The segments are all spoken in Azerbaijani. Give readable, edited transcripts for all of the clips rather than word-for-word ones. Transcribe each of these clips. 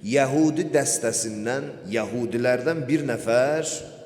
Yahudi dəstəsindən, Yahudilərdən bir nəfər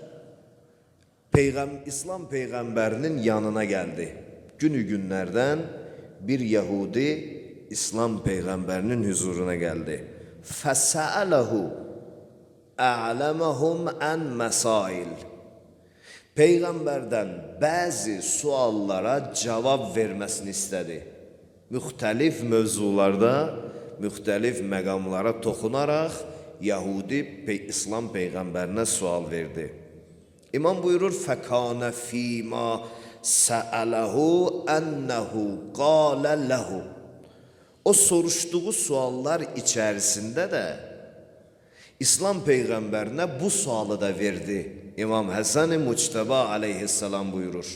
İslam Peyğəmbərinin yanına gəldi. Günlərdən bir Yahudi İslam Peyğəmbərinin huzuruna gəldi. Fəsələhu a'lamahum an masail. Peyğəmbərdən bəzi suallara cavab verməsini istədi. Müxtəlif mövzularda, müxtəlif məqamlara toxunaraq Yahudi İslam Peyğəmbərinə sual verdi. İmam buyurur, fəkənə fīmə səələhu ənəhu qalə ləhu. O soruşduğu suallar içərisində də İslam Peyğəmbərinə bu sualı da verdi. İmam Həsən-i Muctəba aleyhissalam buyurur.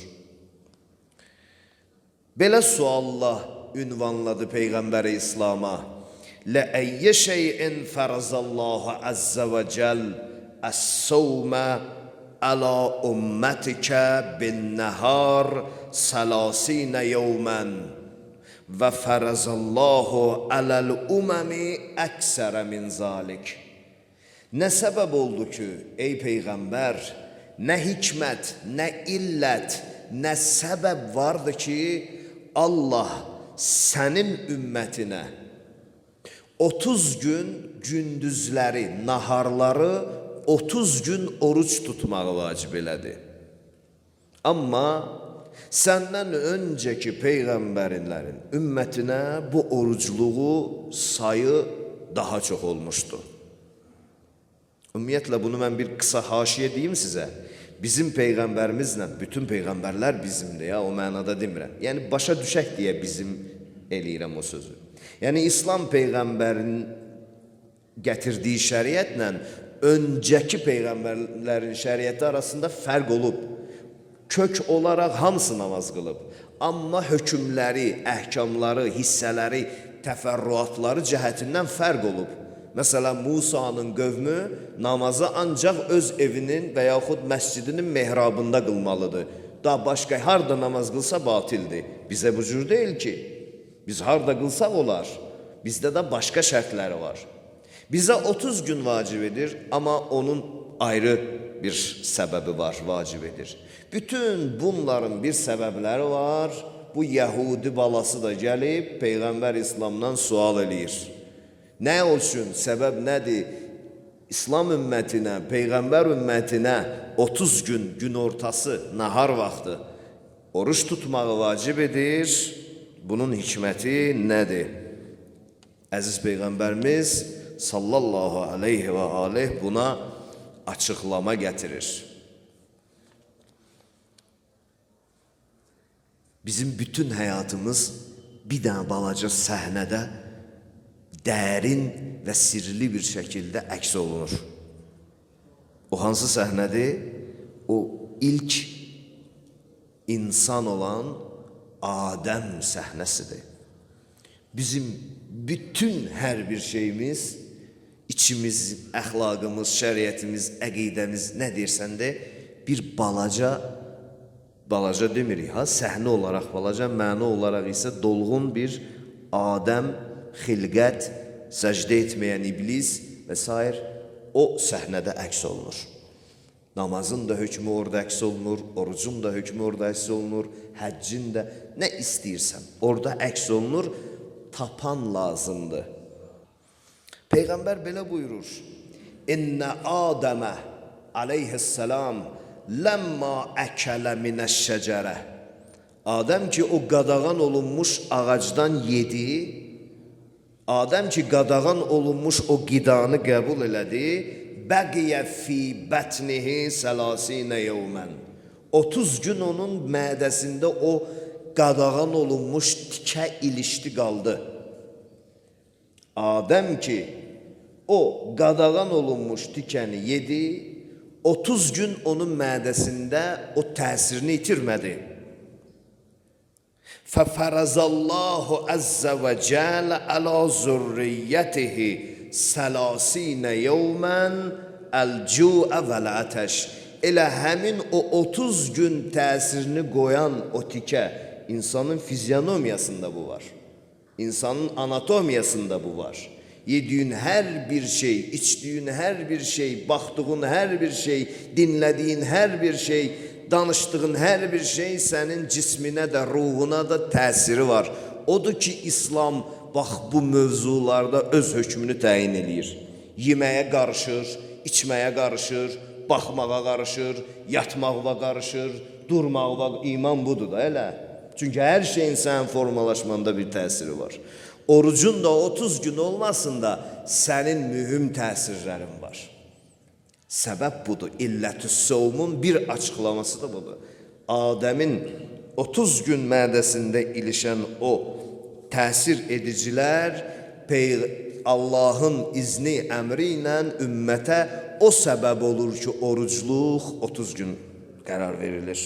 Belə sualla ünvanladı Peyğəmbəri İslam'a. Lə'əyyə şeyin fərazallahu əzzə və cəl əs-səvmə əla ümmətikə bin-nəhar səlasinə yevmən və fərazallahu ələl-üməmi əksərə min zalik. Nə səbəb oldu ki, ey Peyğəmbər, nə hikmət, nə illət, nə səbəb vardı ki, Allah sənin ümmətinə 30 gün gündüzləri, naharları 30 gün oruç tutmağı vacib elədi. Amma səndən öncəki Peyğəmbərlərin ümmətinə bu orucluğu sayı daha çox olmuşdu. Ümumiyyətlə, bunu mən bir qısa haşiyə deyim sizə. Bizim Peyğəmbərimizlə, bütün Peyğəmbərlər bizimdir, o mənada demirəm. Yəni, başa düşək deyə bizim eləyirəm o sözü. Yəni, İslam Peyğəmbərinin gətirdiyi şəriətlə öncəki Peyğəmbərlərin şəriəti arasında fərq olub. Kök olaraq hamısı namaz qılıb. Amma hökmləri, əhkamları, hissələri, təfərrüatları cəhətindən fərq olub. Məsələn, Musanın qövmü namazı ancaq öz evinin və yaxud məscidinin mehrabında qılmalıdır. Daha başqa harada namaz qılsa batildir. Bizə bu cür deyil ki, biz harada qılsaq olar. Bizdə də başqa şərtləri var. Bizə 30 gün vacib edir, amma onun ayrı bir səbəbi var, vacib edir. Bütün bunların bir səbəbləri var. Bu Yahudi balası da gəlib Peyğəmbər İslamdan sual eləyir. Nə olsun, səbəb nədir? İslam ümmətinə, Peyğəmbər ümmətinə 30 gün, gün ortası, nahar vaxtı oruç tutmağı vacib edir. Bunun hikməti nədir? Əziz Peyğəmbərimiz sallallahu aleyhi və aleyh buna açıqlama gətirir. Bizim bütün həyatımız bir dənə balaca səhnədə dərin və sirli bir şəkildə əks olunur. O hansı səhnədir? O ilk insan olan Adəm səhnəsidir. Bizim bütün hər bir şeyimiz, içimiz, əxlaqımız, şəriətimiz, əqidəmiz, nə deyirsən de, bir balaca demirik, səhnə olaraq balaca, məna olaraq isə dolğun bir Adəm, xilqət, səcdə etməyən iblis və s. o səhnədə əks olunur. Namazın da hökmü orada əks olunur, orucun da hökmü orada əks olunur, həccin də, nə istəyirsən, orada əks olunur, tapan lazımdır. Peyğəmbər belə buyurur, İnnə Adəmə aleyhisselam ləmmə əkələ minəşşəcərə. Adəm ki, o qadağan olunmuş ağacdan yedi, Adəm ki, qadağan olunmuş o qidanı qəbul elədi, bəqiyə fi bətnihi səlasinə yevmən. 30 gün onun mədəsində o qadağan olunmuş tikə ilişdi qaldı. Adəm ki, o qadağan olunmuş tikəni yedi, 30 gün onun mədəsində o təsirini itirmədi. فَفَرَزَ عَزَّ وَجَلَ عَلَى ذُرِّيَّتِهِ سَلَاسِينَ يَوْمًا الْجُوعَ وَالْعَطَشَ. Elə həmin o 30 gün təsirini qoyan o tikə, insanın fizyonomiyasında bu var. İnsanın anatomiyasında bu var. Yediyin hər bir şey, içdiyin hər bir şey, baxdığın hər bir şey, dinlədiyin hər bir şey, danışdığın hər bir şey sənin cisminə də, ruhuna da təsiri var. Odur ki, İslam bax bu mövzularda öz hökmünü təyin eləyir. Yeməyə qarışır, içməyə qarışır, baxmağa qarışır, yatmağa qarışır, durmağa, iman budur da elə. Çünki hər şeyin sənin formalaşmanda bir təsiri var. Orucun da 30 gün olmasında sənin mühüm təsirlərin var. Səbəb budur. İllətü sovmun bir açıqlaması da budur. Adəmin 30 gün mədəsində ilişən o təsir edicilər Allahın izni, əmri ilə ümmətə o səbəb olur ki, orucluq 30 gün qərar verilir.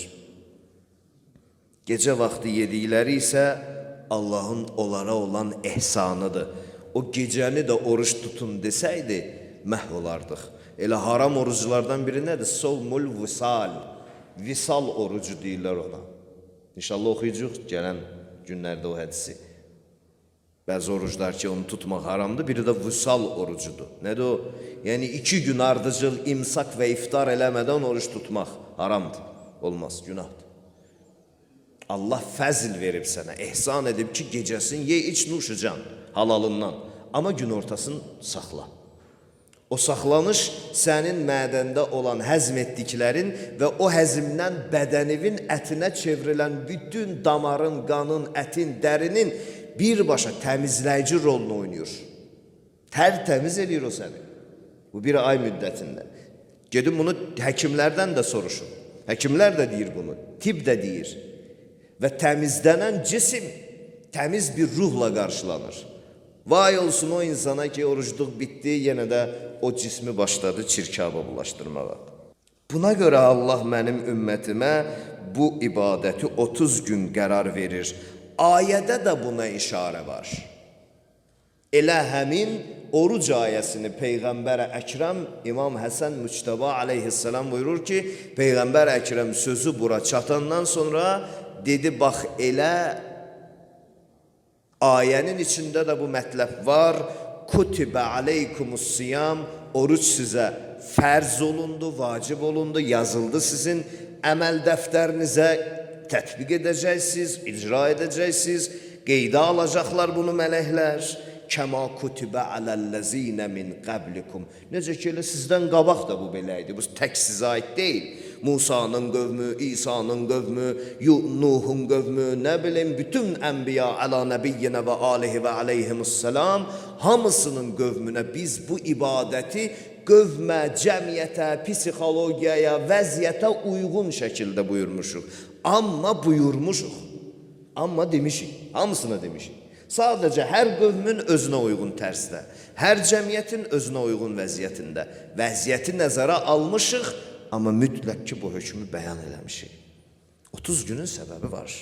Gecə vaxtı yedikləri isə Allahın onlara olan ehsanıdır. O gecəni də oruç tutun desəydi, məhv olardıq. Elə haram oruculardan biri nədir? Sovmul visal. Visal orucu deyirlər ona. İnşallah oxuyacaq gələn günlərdə o hədisi. Bəzi oruclar ki, onu tutmaq haramdır. Biri də visal orucudur. Nədir o? Yəni 2 gün ardıcıl imsak və iftar eləmədən oruç tutmaq haramdır. Olmaz, günahdır. Allah fəzil verib sənə, ehsan edib ki, gecəsin ye, iç, nuşucan halalından. Amma gün ortasını saxla. O saxlanış sənin mədəndə olan həzm etdiklərin və o həzmdən bədənivin ətinə çevrilən bütün damarın, qanın, ətin, dərinin birbaşa təmizləyici rolunu oynayır. Təmiz eləyir o səni. Bu bir ay müddətində. Gedin bunu həkimlərdən də soruşun. Həkimlər də deyir bunu, tibb də deyir. Və təmizlənən cisim təmiz bir ruhla qarşılanır. Vay olsun o insana ki, orucluq bitdi, yenə də o cismi başladı çirkaba bulaşdırmağa. Buna görə Allah mənim ümmətimə bu ibadəti 30 gün qərar verir. Ayədə də buna işarə var. Elə həmin oruc ayəsini Peyğəmbər Əkrəm İmam Həsən Müctəba aleyhisselam buyurur ki, Peyğəmbər Əkrəm sözü bura çatandan sonra dedi, bax elə ayənin içində də bu mətləb var. Kutibə aleykumus-siyam, oruç sizə fərz olundu, vacib olundu, yazıldı sizin əməl dəftərinizə, tətbiq edəcəksiniz, icra edəcəksiniz, qeydə alacaqlar bunu mələklər. Kəma kutibə aləl-ləzinə min qəblikum. Necə ki, elə sizdən qabaq da bu belə idi, bu tək sizə aid deyil. Musa'nın qövmü, İsa'nın qövmü, Nuhun qövmü, nə bilim, bütün ənbiya əla nəbiyyinə və alihi və aleyhimussalam, hamısının qövmünə biz bu ibadəti qövmə, cəmiyyətə, psixologiyaya, vəziyyətə uyğun şəkildə buyurmuşuq. Amma buyurmuşuq, amma demişik, hamısına demişik. Sadəcə hər qövmün özünə uyğun tərzdə, hər cəmiyyətin özünə uyğun vəziyyətində vəziyyəti nəzərə almışıq, amma mütləq ki, bu hökmü bəyan eləmişik. 30 günün səbəbi var.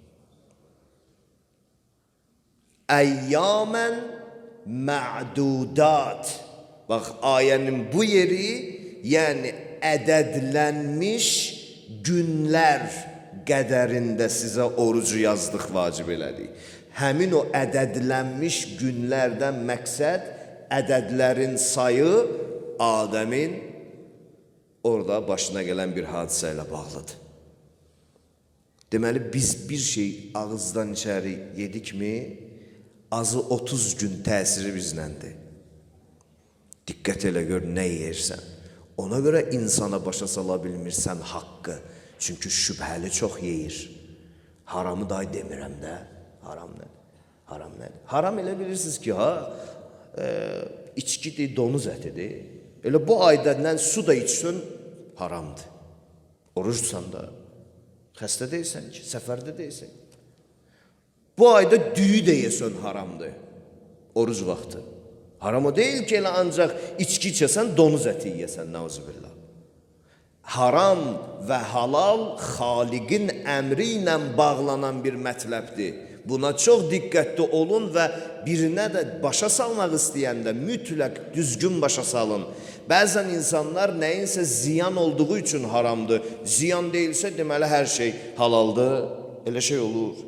Əyyamən mə'dudat. Bax, ayənin bu yeri, yəni ədədlənmiş günlər qədərində sizə orucu yazdıq, vacib elədik. Həmin o ədədlənmiş günlərdən məqsəd, ədədlərin sayı Adəmin orada başına gələn bir hadisə ilə bağlıdır. Deməli, biz bir şey ağızdan içəri yedikmi, azı 30 gün təsiri bizləndir. Diqqət elə gör, nə yeyirsən. Ona görə insana başa sala bilmirsən haqqı. Çünki şübhəli çox yeyir. Haramı da demirəm də. Haram nədir? Haram nədir? Haram elə bilirsiniz ki, içkidir, donuz ətidir. Elə bu aydan su da içsən, haramdır. Orucsan da, xəstə deyilsən ki, səfərdə deyilsən. Bu ayda düyü də yesən haramdır. Oruc vaxtı. Haram o deyil ki, elə ancaq içki içəsən, donuz əti yiyəsən, nauzubillah. Haram və halal xaliqin əmri ilə bağlanan bir mətləbdir. Buna çox diqqətli olun və birinə də başa salmaq istəyəndə mütləq düzgün başa salın. Bəzən insanlar nəyinsə ziyan olduğu üçün haramdır. Ziyan deyilsə deməli hər şey halaldır. Elə şey olur.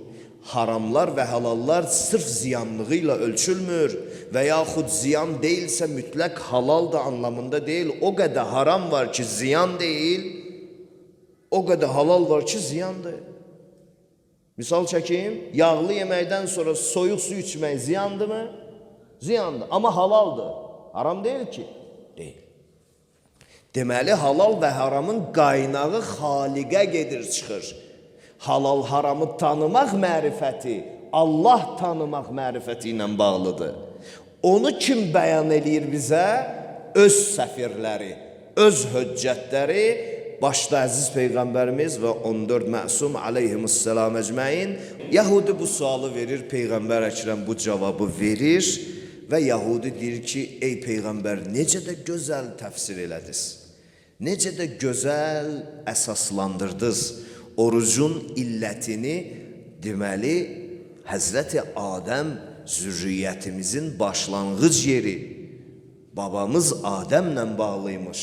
haramlar və halallar sırf ziyanlığı ilə ölçülmür və yaxud ziyan deyilsə mütləq halal da anlamında deyil. O qədər haram var ki ziyan deyil, o qədər halal var ki ziyandır. Misal çəkeyim, yağlı yeməkdən sonra soyuq su içmək ziyandır mı? Ziyandır, amma halaldır. Haram deyil ki? Deyil. Deməli, halal və haramın qaynağı xaliqə gedir, çıxır. Halal haramı tanımaq mərifəti, Allah tanımaq mərifəti ilə bağlıdır. Onu kim bəyan eləyir bizə? Öz səfirləri, öz höccətləri, başda əziz Peyğəmbərimiz və 14 məsum aleyhimussalam əcməin. Yahudi bu sualı verir, Peyğəmbər Əkrəm bu cavabı verir və Yahudi deyir ki, ey Peyğəmbər, necə də gözəl təfsir elədiniz, necə də gözəl əsaslandırdınız. Orucun illətini deməli Həzrəti Adəm zürriyyətimizin başlanğıc yeri babamız Adəmlə bağlıymış.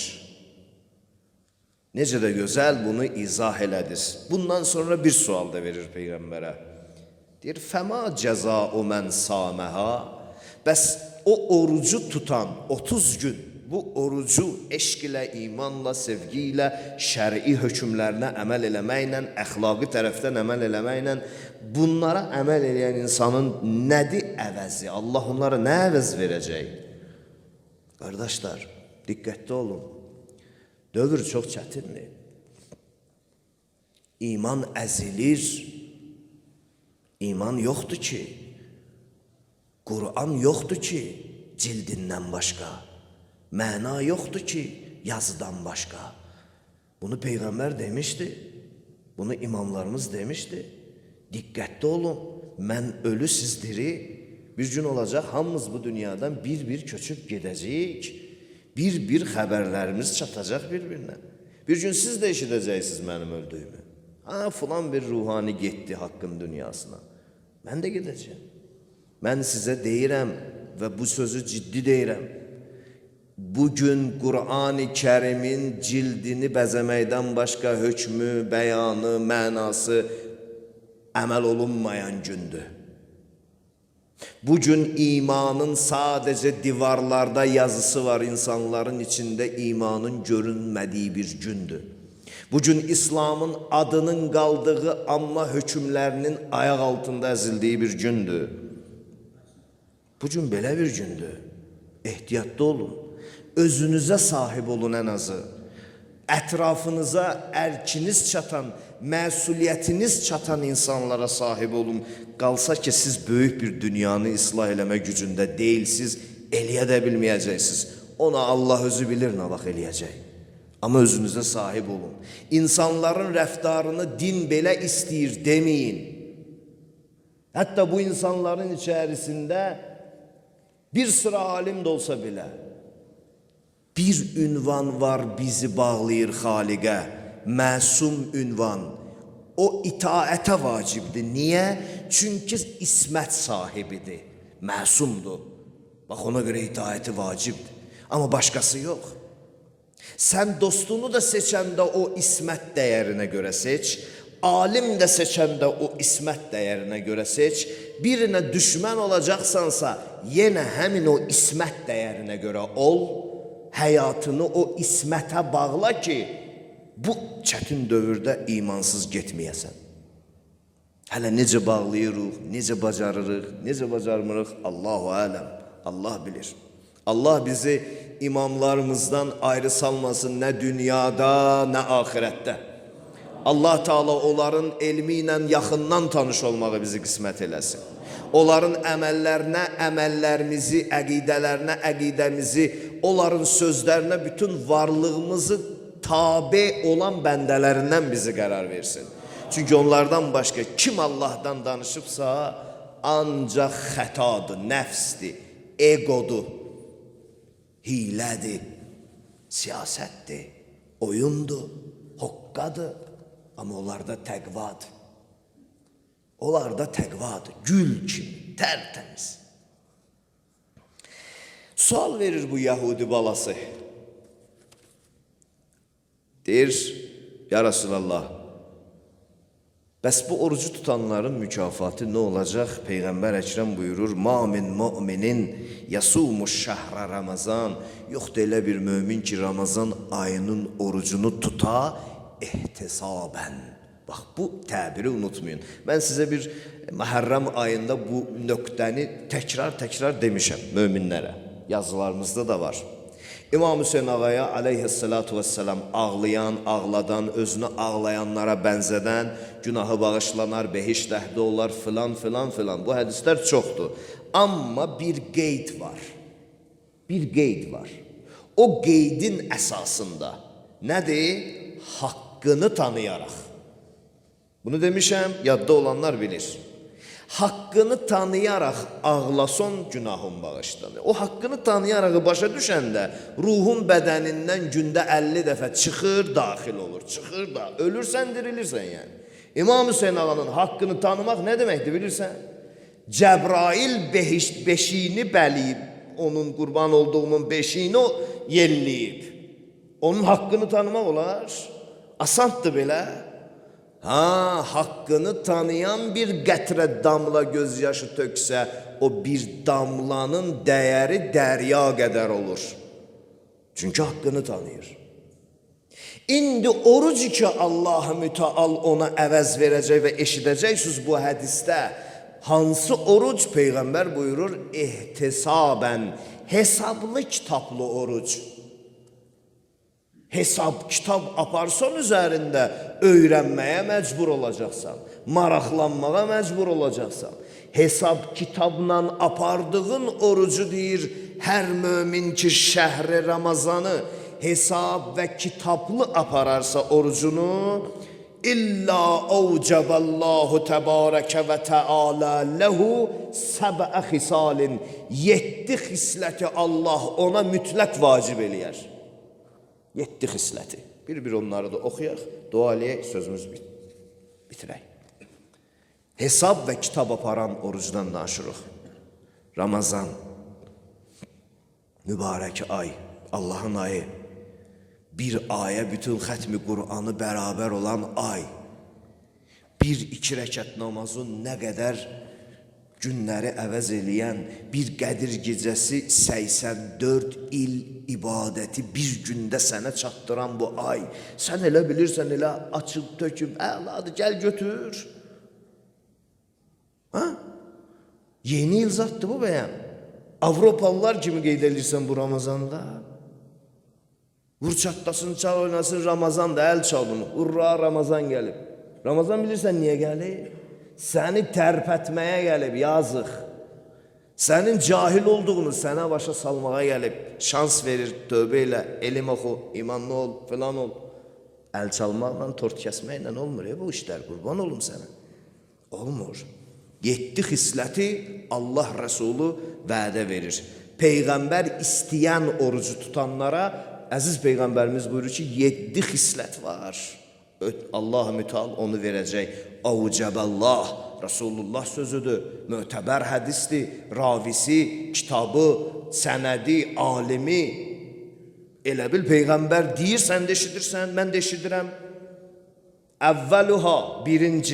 Necə də gözəl bunu izah elədiniz. Bundan sonra bir sual da verir Peyğəmbərə. Deyir, fəma cəzau mən saməhə. Bəs o orucu tutan 30 gün, bu orucu eşq ilə, imanla, sevgi ilə, şəri hökmlərinə əməl eləməklə, əxlaqi tərəfdən əməl eləməklə, bunlara əməl eləyən insanın nədir əvəzi? Allah onlara nə əvəz verəcək? Qardaşlar, diqqətli olun. Dövr çox çətindir. İman əzilir. İman yoxdur ki. Qur'an yoxdur ki, cildindən başqa. Məna yoxdur ki, yazıdan başqa. Bunu Peyğəmbər demişdi. Bunu imamlarımız demişdi. Diqqətli olun. Mən ölü, siz diri. Bir gün olacaq, hamımız bu dünyadan bir-bir köçüb gedəcəyik. Bir-bir xəbərlərimiz çatacaq bir-birinə. Bir gün siz də eşidəcəksiniz mənim öldüyümü. Filan bir ruhani getdi haqqın dünyasına. Mən də gedəcəyim. Mən sizə deyirəm və bu sözü ciddi deyirəm. Bugün Qur'an-ı Kərimin cildini bəzəməkdən başqa hökmü, bəyanı, mənası əməl olunmayan gündür. Bugün imanın sadəcə divarlarda yazısı var, insanların içində imanın görünmədiyi bir gündür. Bugün İslamın adının qaldığı amma hökmlərinin ayaq altında əzildiyi bir gündür. Bugün belə bir gündür. Ehtiyatlı olun. Özünüzə sahib olun ən azı. Ətrafınıza ərkiniz çatan, məsuliyyətiniz çatan insanlara sahib olun. Qalsa ki, siz böyük bir dünyanı islah eləmə gücündə deyilsiniz, eləyə də bilməyəcəksiniz. Ona Allah özü bilir nə vaxt eləyəcək. Amma özünüzə sahib olun. İnsanların rəftarını din belə istəyir deməyin. Hətta bu insanların içərisində bir sıra alim də olsa belə, bir ünvan var bizi bağlayır xaliqə, məsum ünvan. O itaətə vacibdir. Niyə? Çünki ismət sahibidir, məsumdur. Bax, ona görə itaəti vacibdir. Amma başqası yox. Sən dostunu da seçəndə o ismət dəyərinə görə seç, alim də seçəndə o ismət dəyərinə görə seç, birinə düşmən olacaqsansa, yenə həmin o ismət dəyərinə görə ol, həyatını o ismətə bağla ki, bu çətin dövrdə imansız getməyəsən. Hələ necə bağlayırıq, necə bacarırıq, necə bacarmırıq, Allahu aləm, Allah bilir. Allah bizi imamlarımızdan ayrı salmasın nə dünyada, nə ahirətdə. Allah Teala onların elmi ilə yaxından tanış olmağı bizi qismət eləsin. Onların əməllərinə əməllərimizi, əqidələrinə əqidəmizi, onların sözlərinə bütün varlığımızı tabe olan bəndələrindən bizi qərar versin. Çünki onlardan başqa kim Allahdan danışıbsa, ancaq xətadır, nəfsdir, egodur, hilədir, siyasətdir, oyundur, hoqqadır. Amma onlarda təqvadır. Onlarda təqvadır, gül kimi, tərtəmiz. Sual verir bu Yahudi balası. Deyir, ya Resulallah, Bəs bu orucu tutanların mükafatı nə olacaq? Peyğəmbər Əkrəm buyurur: "Ma min mu'minin yasumu şəhra Ramazan." Yoxdur elə bir mömin ki, Ramazan ayının orucunu tuta ihtisaben. Bax, bu təbiri unutmayın. Mən sizə bir Məhərrəm ayında bu nöqtəni təkrar demişəm möminlərə. Yazılarımızda da var. İmam Hüseyin ağaya aleyhissalatu vesselam ağlayan, ağladan, özünü ağlayanlara bənzədən, günahı bağışlanar, behişt əhdi olar, filan. Bu hədislər çoxdur. Amma bir qeyd var. O qeydin əsasında nədir? Haqqını tanıyaraq. Bunu demişəm, yadda olanlar bilir. Haqqını tanıyaraq ağlason günahın bağışlanır. O haqqını tanıyaraq başa düşəndə ruhun bədənindən gündə 50 dəfə çıxır, daxil olur. Ölürsən, dirilirsən yəni. İmam Hüseyin ağanın haqqını tanımaq nə deməkdir bilirsən? Cəbrail beşiğini bəliyib, onun qurban olduğumun beşiğini yelliyib. Onun haqqını tanımaq olar. Asantdır belə. Haqqını tanıyan bir qətrə damla gözyaşı töksə, o bir damlanın dəyəri dərya qədər olur. Çünki haqqını tanıyır. İndi oruc ki Allah-ı Müteal ona əvəz verəcək və eşidəcəksiniz bu hədisdə. Hansı oruc? Peyğəmbər buyurur, ihtisaben, hesablı kitablı oruc. Hesab, kitab aparsan üzərində öyrənməyə məcbur olacaqsan, maraqlanmağa məcbur olacaqsan. Hesab kitabla apardığın orucu deyir, hər mömin ki şəhri Ramazanı hesab və kitablı apararsa orucunu, İlla avcaballahu təbarəkə və təala ləhu səbə xisalin, 7 xisləti Allah ona mütləq vacib eləyər. 7 xisləti. Bir onları da oxuyaq, dua eləyək, sözümüz bitirək. Hesab və kitab aparan orucdan danışırıq. Ramazan, mübarək ay, Allahın ayı, bir aya bütün xətmi Qur'anı bərabər olan ay, 1-2 rəkət namazın nə qədər günləri əvəz eləyən, bir qədir gecəsi 84 il ibadəti bir gündə sənə çatdıran bu ay, sən elə bilirsən, elə açıb töküb, əladır, gəl götür. Yeni il zatdır bu bəyəm. Avropalılar kimi qeyd edirsən bu Ramazanda. Vur çatlasın, çal oynasın, Ramazan da əl çalın. Urra, Ramazan gəlib. Ramazan bilirsən niyə gəlib? Səni tərpətməyə gəlib, yazıq. Sənin cahil olduğunu sənə başa salmağa gəlib. Şans verir, tövbə ilə, elm oxu, imanlı ol, filan ol. Əl çalmaqla, tort kəsməklə olmur bu işlər, qurban olum sənə. Olmur. 7 xisləti Allah Rəsulü vədə verir. Peyğəmbər istəyən orucu tutanlara, əziz Peyğəmbərimiz buyurur ki, 7 xislət var. Allah-ı Müteal onu verəcək. Avcəbəllah, Rasulullah sözüdür, mötəbər hədisdir, ravisi, kitabı, sənədi, alimi. Elə bil Peyğəmbər deyir, sən də eşidirsən, mən də eşidirəm. Əvvəluha, birinci.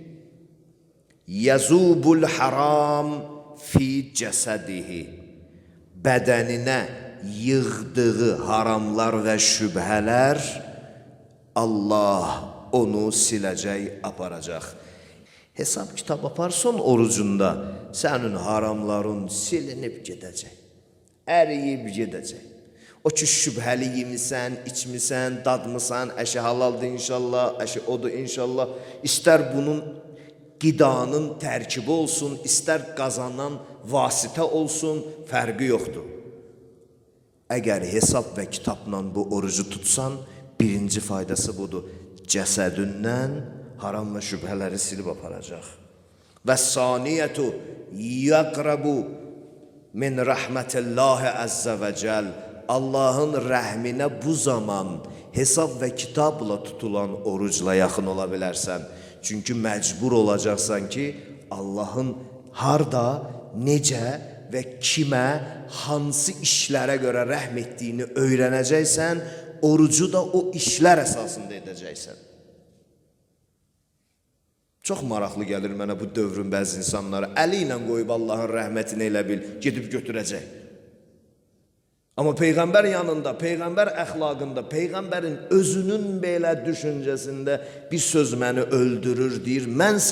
Yazubul haram fi cəsədihi. Bədəninə yığdığı haramlar və şübhələr Allah onu siləcək, aparacaq. Hesab kitab aparsan orucunda sənin haramların silinib gedəcək. Əriyib gedəcək. O ki şübhəli yemisən, içmisən, dadmısan, əşi halaldır inşallah, əşi odur inşallah. İstər bunun qidanın tərkibi olsun, istər qazanan vasitə olsun, fərqi yoxdur. Əgər hesab və kitabla bu orucu tutsan, birinci faydası budur. Cəsədündən haram və şübhələri silib aparacaq. Və saniyyətu yəqrəbu min rəhmətillahi əzzə və cəl. Allahın rəhminə bu zaman hesab və kitabla tutulan orucla yaxın ola bilərsən. Çünki məcbur olacaqsan ki, Allahın harda, necə və kimə, hansı işlərə görə rəhm etdiyini öyrənəcəksən, orucu da o işlər əsasında edəcəksən. Çox maraqlı gəlir mənə bu dövrün bəzi insanları. Əli ilə qoyub Allahın rəhmətini elə bil, gedib götürəcək. Amma Peyğəmbər yanında, Peyğəmbər əxlaqında, Peyğəmbərin özünün belə düşüncəsində bir söz məni öldürür, deyir, mən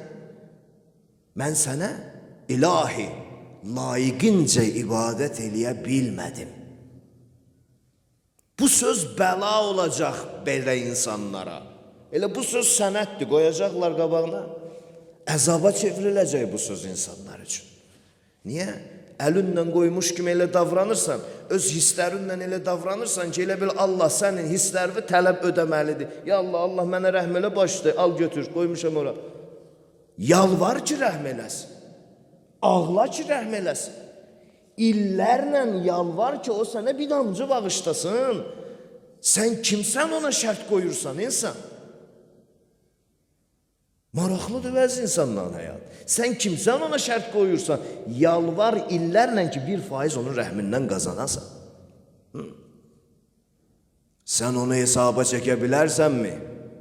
sənə ilahi, layiqincə ibadət eləyə bilmədim. Bu söz bəla olacaq belə insanlara. Elə bu söz sənətdir, qoyacaqlar qabağına. Əzaba çevriləcək bu söz insanlar üçün. Niyə? Əlinlə qoymuş kimi elə davranırsan, öz hisslərinlə elə davranırsan ki, elə bil Allah sənin hisslərini tələb ödəməlidir. Ya Allah, Allah mənə rəhm elə başlayır, al götür, qoymuşam ora. Yalvar ki, rəhm eləsin. Ağla ki, rəhm eləsin. İllərlə yalvar ki, o sənə bir damcı bağışlasın. Sən kimsən ona şərt qoyursan, insan? Maraqlıdır bəzi insanların həyat. Sən kimsən ona şərt qoyursan, yalvar illərlə ki, 1% onun rəhmindən qazanasan. Sən onu hesaba çəkə bilərsənmi?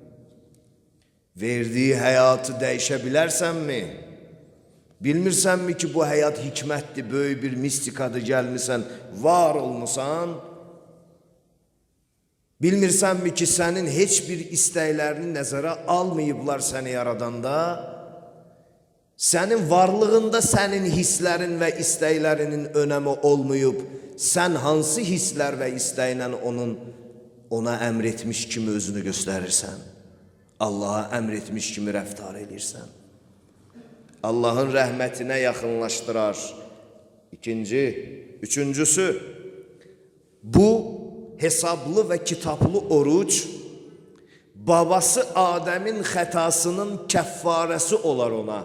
Verdiyi həyatı dəyişə bilərsənmi? Bilmirsənmi ki, bu həyat hikmətdir, böyük bir mistikadır, gəlmirsən, var olmusan? Bilmirsənmi ki, sənin heç bir istəklərini nəzərə almayıblar səni yaradanda? Sənin varlığında sənin hisslərin və istəklərinin önəmi olmayıb, sən hansı hisslər və istəklə ona əmr etmiş kimi özünü göstərirsən? Allaha əmr etmiş kimi rəftar edirsən? Allahın rəhmətinə yaxınlaşdırar. Üçüncüsü, bu hesablı və kitablı oruc, babası Adəmin xətasının kəffarəsi olar ona.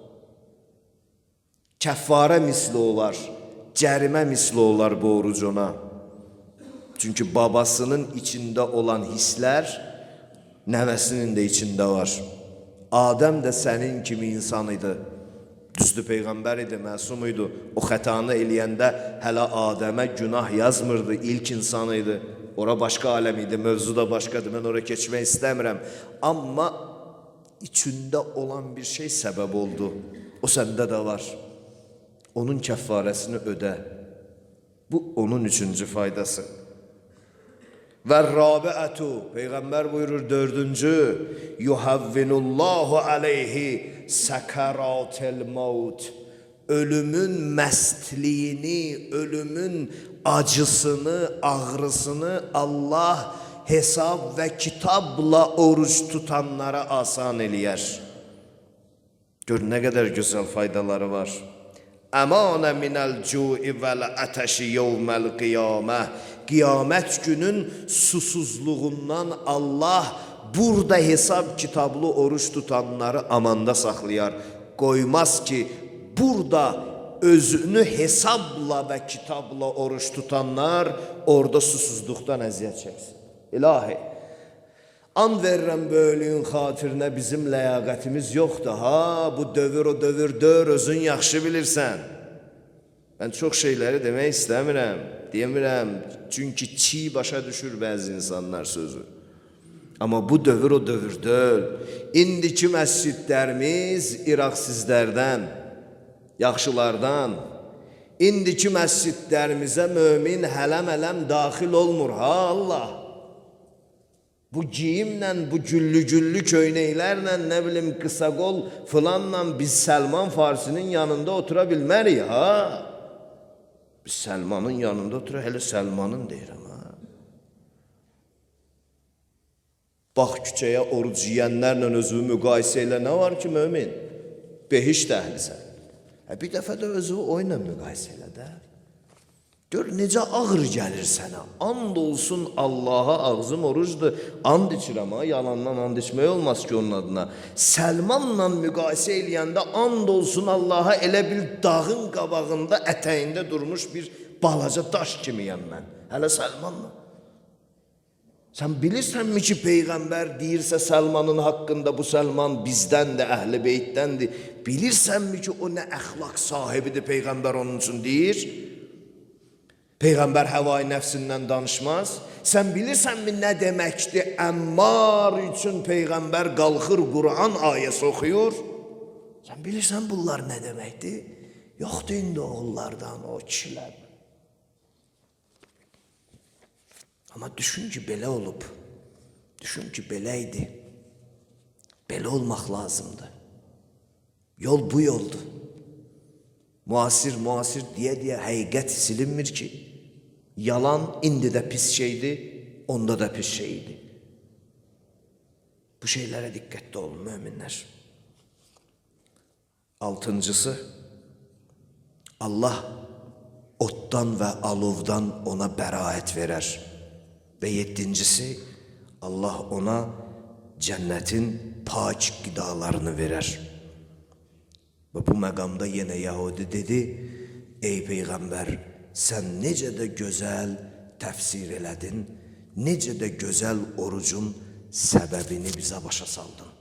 Kəffarə misli olar, cərimə misli olar bu oruc ona. Çünki babasının içində olan hisslər, nəvəsinin də içində var. Adəm də sənin kimi insan idi. Düzdür, Peyğəmbər idi, məsum idi. O xətanı eləyəndə hələ Adəmə günah yazmırdı, ilk insan idi. Ora başqa aləm idi, mövzu da başqadır, mən ora keçmək istəmirəm. Amma içində olan bir şey səbəb oldu. O səndə də var. Onun kəffarəsini ödə. Bu, onun üçüncü faydası. Və rabi'atu, Peyğəmbər buyurur, dördüncü, yuhavvinullahu aleyhi sakaratel maut. Ölümün məstliyini, ölümün acısını, ağrısını Allah hesab və kitabla oruç tutanlara asan eləyər. Gör, nə qədər gözəl faydaları var. Əmanə minəl cu'i vəl ətəşi yevməl qiyamə. Qiyamət günün susuzluğundan Allah burada hesab kitablı oruç tutanları amanda saxlayar. Qoymaz ki, burada özünü hesabla və kitabla oruç tutanlar orada susuzluqdan əziyyət çəksin. İlahi, and verirəm böyülüyün xatirinə bizim ləyaqətimiz yoxdur. Ha, bu dövr o dövrdür, özün yaxşı bilirsən. Mən çox şeyləri demək istəmirəm, demirəm. Çünki çiğ başa düşür bəzi insanlar sözü. Amma bu dövr o dövrdür. İndiki məscidlərimiz İraqsizlərdən, yaxşılardan. İndiki məscidlərimizə mömin hələm-hələm daxil olmur. Ha Allah! Bu giyimlə, bu güllü köynəklərlə, nə bilim, qısa qol filanla biz Səlman Farsinin yanında otura bilmərik, ha? Biz Səlmanın yanında otura, hələ Səlmanın deyirəm, ha? Bax küçəyə oruc yiyənlərlə özünü müqayisə ilə nə var ki, mömin? Behiş dəhlisən. Bir dəfə də özünü oyla müqayisə elə də. Gör, necə ağır gəlir sənə. And olsun Allaha, ağzım orucdur. And içirəm, ha, yalandan and içmək olmaz ki onun adına. Səlmanla müqayisə eləyəndə and olsun Allaha, elə bir dağın qabağında, ətəyində durmuş bir balaca daş kimiyəm mən. Hələ Səlmanla. Sən bilirsənmi ki, Peyğəmbər deyirsə Səlmanın haqqında, bu Səlman bizdəndir, əhl-i beytdəndir. Bilirsənmi ki, o nə əxlaq sahibidir, Peyğəmbər onun üçün deyir? Peyğəmbər həvai nəfsindən danışmaz. Sən bilirsənmi nə deməkdir? Əmmar üçün Peyğəmbər qalxır Quran ayəsi oxuyur. Sən bilirsən bunlar nə deməkdir? Yoxdur indi oğullardan, o kişilər. Amma düşün ki, belə olub. Düşün ki, belə idi. Belə olmaq lazımdır. Yol bu yoldur. Müasir deyə həqiqət silinmir ki. Yalan indi də pis şeydir, onda da pis şeydir. Bu şeylərə diqqətli olun, möminlər. Altıncısı, Allah otdan və alovdan ona bəraət verər. Və yeddincisi, Allah ona cənnətin pak qidalarını verər. Və bu məqamda yenə Yahudi dedi, ey Peyğəmbər, sən necə də gözəl təfsir elədin, necə də gözəl orucun səbəbini bizə başa saldın.